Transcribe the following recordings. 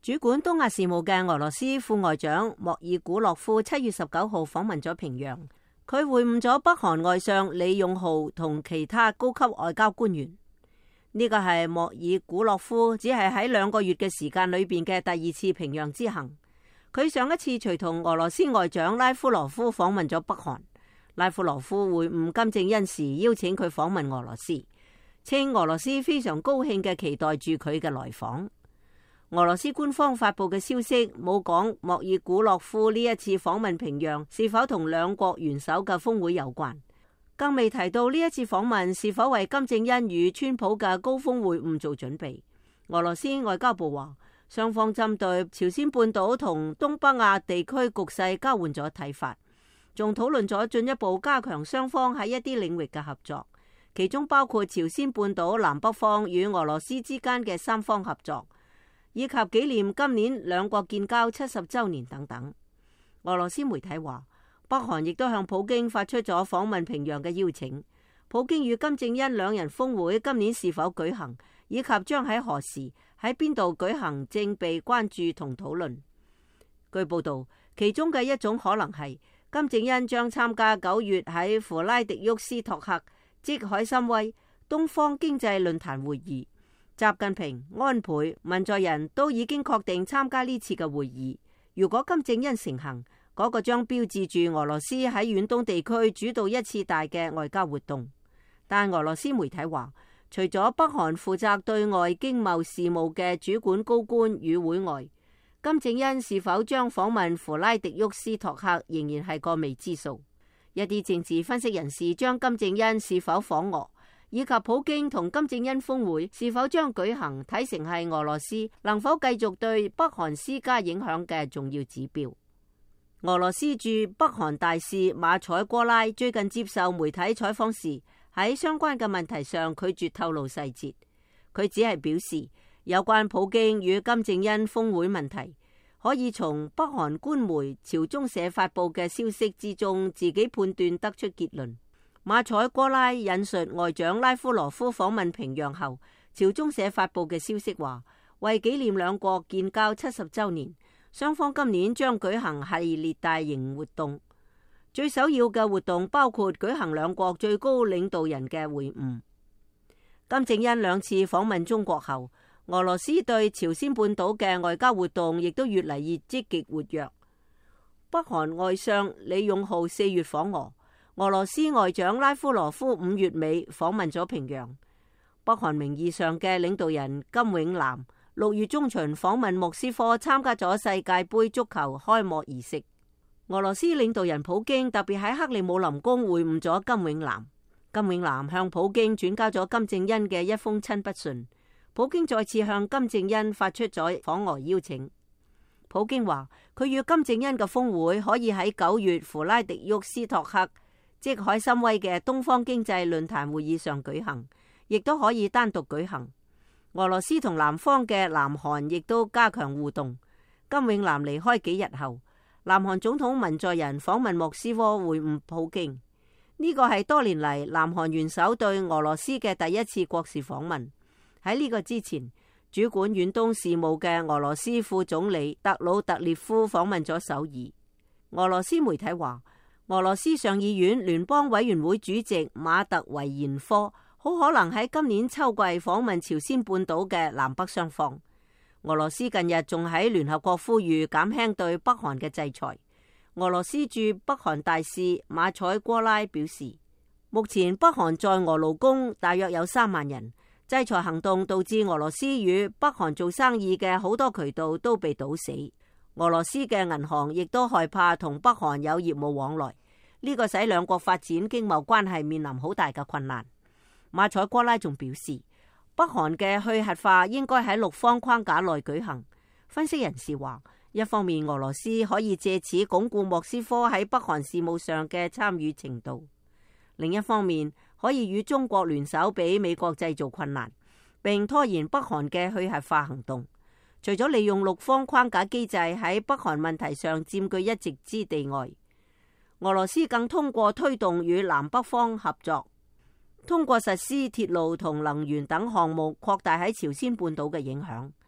主管東亞事務嘅俄羅斯副外長莫爾古洛夫7月19號訪問咗平壤，佢會晤咗北韓外相李勇浩同其他高級外交官員。呢個係莫爾古洛夫只係喺2個月嘅時間裏邊嘅第2次平壤之行。佢上一次隨同俄羅斯外長拉夫羅夫訪問咗北韓，拉夫羅夫會晤金正恩時邀請佢訪問俄羅斯，稱俄羅斯非常高興嘅期待住佢嘅來訪。俄羅斯官方發佈嘅消息冇講莫爾古洛夫呢一次訪問平壤是否同2國元首嘅峰會有關，更未提到呢一次訪問是否為金正恩與川普嘅高峰會晤做準備。俄羅斯外交部話，雙方針對朝鮮半島同東北亞地區局勢交換咗睇法，仲討論咗進一步加強雙方喺一啲領域嘅合作，其中包括朝鮮半島南北方與俄羅斯之間嘅3方合作，以及紀念今年2國建交70週年等等。俄羅斯媒體話，北韓亦都向普京發出咗訪問平壤嘅邀請。普京與金正恩2人峰會今年是否舉行，以及將喺何時喺邊度舉行，正被關注同討論。據報道，其中嘅一種可能係金正恩將參加9月喺弗拉迪沃斯托克即海參崴東方經濟論壇會議。習近平、安倍、文在寅都已經確定參加呢次嘅會議。如果金正恩成行，嗰個將標誌住俄羅斯喺遠東地區主導一次大嘅外交活動。但俄羅斯媒體話，除咗北韓負責對外經貿事務嘅主管高官與會外，金正恩是否將訪問弗拉迪沃斯托克仍然係個未知數。一啲政治分析人士將金正恩是否訪俄，以及普京同金正恩峰會是否將舉行，睇成係俄羅斯能否繼續對北韓施加影響嘅重要指標。俄羅斯駐北韓大使馬采戈拉最近接受媒體採訪時，喺相關嘅問題上拒絕透露細節。佢只係表示，有關普京與金正恩峰會問題，可以從北韓官媒朝中社發佈嘅消息之中自己判斷得出結論。馬采戈拉引述外長拉夫羅夫訪問平壤後，朝中社發佈嘅消息話，為紀念2國建交70週年，雙方今年將舉行系列大型活動。最首要嘅活動包括舉行2國最高領導人嘅會晤。金正恩2次訪問中國後，俄羅斯對朝鮮半島嘅外交活動亦都越嚟越積極活躍。北韓外相李勇浩4月訪俄，俄羅斯外長拉夫羅夫5月尾訪問咗平壤。北韓名義上嘅領導人金永南6月中旬訪問莫斯科，參加咗世界盃足球開幕儀式。俄羅斯領導人普京特別喺克里姆林宮會晤咗金永南。金永南向普京轉交咗金正恩嘅一封親筆信。普京再次向金正恩發出咗訪俄邀請。普京話，佢與金正恩嘅峰會可以喺9月弗拉迪沃斯托克即海參崴嘅東方經濟論壇會議上舉行，亦都可以單獨舉行。俄羅斯同南方嘅南韓亦都加強互動。金永南離開幾日後，南韓總統文在寅訪問莫斯科會晤普京。呢個係多年嚟南韓元首對俄羅斯嘅第一次國事訪問。喺呢個之前，主管遠東事務嘅俄羅斯副總理特魯特列夫訪問咗首爾。俄羅斯媒體話，俄羅斯上議院聯邦委員會主席馬特維延科好可能喺今年秋季訪問朝鮮半島嘅南北雙方。俄羅斯近日仲喺聯合國呼籲減輕對北韓嘅制裁。俄羅斯駐北韓大使馬采戈拉表示，目前北韓在俄勞工大約有3萬人。制裁行動導致俄羅斯與北韓做生意嘅好多渠道都被堵死。俄羅斯嘅銀行亦都害怕同北韓有業務往來，呢個使2國發展經貿關係面臨好大嘅困難。馬采戈拉仲表示，北韓嘅去核化應該喺6方框架內舉行。分析人士話，一方面俄羅斯可以借此鞏固莫斯科喺北韓事務上嘅參與程度，另一方面可以與中國聯手，俾美國製造困難，並拖延北韓嘅去核化行動。除咗利用6方框架機制喺北韓問題上佔據一席之地外，俄羅斯更通過推動與南北方合作，通過實施鐵路同能源等項目擴大喺朝鮮半島嘅影響。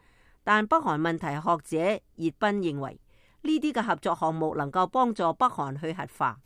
但北韓問題學者葉斌認為，呢啲嘅合作項目能夠幫助北韓去核化。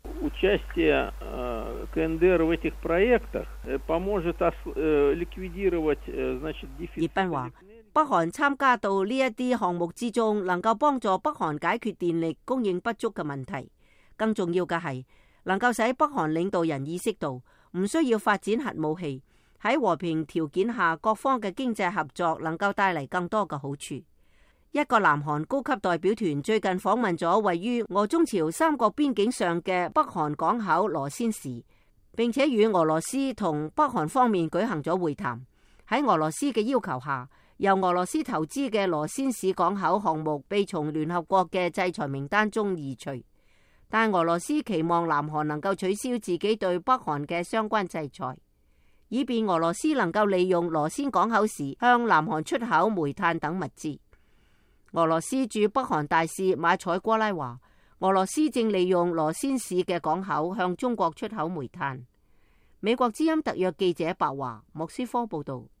葉斌話，北韓參加到呢一啲項目之中，能夠幫助北韓解決電力供應不足嘅問題。更重要嘅係，能夠使北韓領導人意識到唔需要發展核武器，喺和平條件下，各方嘅經濟合作能夠帶嚟更多嘅好處。一個南韓高級代表團最近訪問咗位於俄中朝三國邊境上嘅北韓港口羅先市，並且與俄羅斯同北韓方面舉行咗會談。喺俄羅斯嘅要求下，由俄羅斯投資嘅羅先市港口項目被從聯合國嘅制裁名單中移除，但俄羅斯期望南韓能夠取消自己對北韓嘅相關制裁，以便俄羅斯能夠利用羅先港口時向南韓出口煤炭等物資。俄羅斯駐北韓大使馬采戈拉話，俄羅斯正利用羅先市嘅港口向中國出口煤炭。美國之音特約記者白華莫斯科報道。